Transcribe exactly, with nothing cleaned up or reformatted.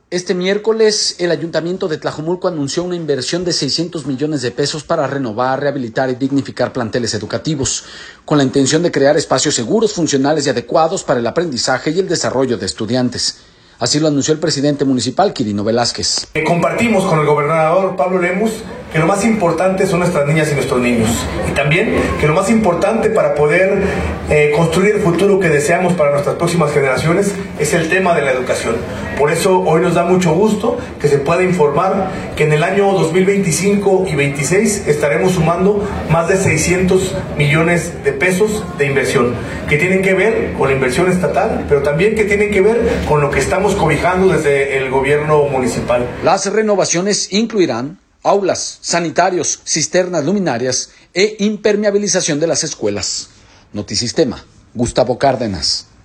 Este miércoles, el Ayuntamiento de Tlajomulco anunció una inversión de seiscientos millones de pesos para renovar, rehabilitar y dignificar planteles educativos, con la intención de crear espacios seguros, funcionales y adecuados para el aprendizaje y el desarrollo de estudiantes. Así lo anunció el presidente municipal, Quirino Velázquez. Compartimos con el gobernador Pablo Lemus que lo más importante son nuestras niñas y nuestros niños. Y también que lo más importante para poder eh, construir el futuro que deseamos para nuestras próximas generaciones es el tema de la educación. Por eso hoy nos da mucho gusto que se pueda informar que en el año dos mil veinticinco y veintiséis estaremos sumando más de seiscientos millones de pesos de inversión, que tienen que ver con la inversión estatal, pero también que tienen que ver con lo que estamos cobijando desde el gobierno municipal. Las renovaciones incluirán aulas, sanitarios, cisternas luminarias e impermeabilización de las escuelas. Notisistema, Gustavo Cárdenas.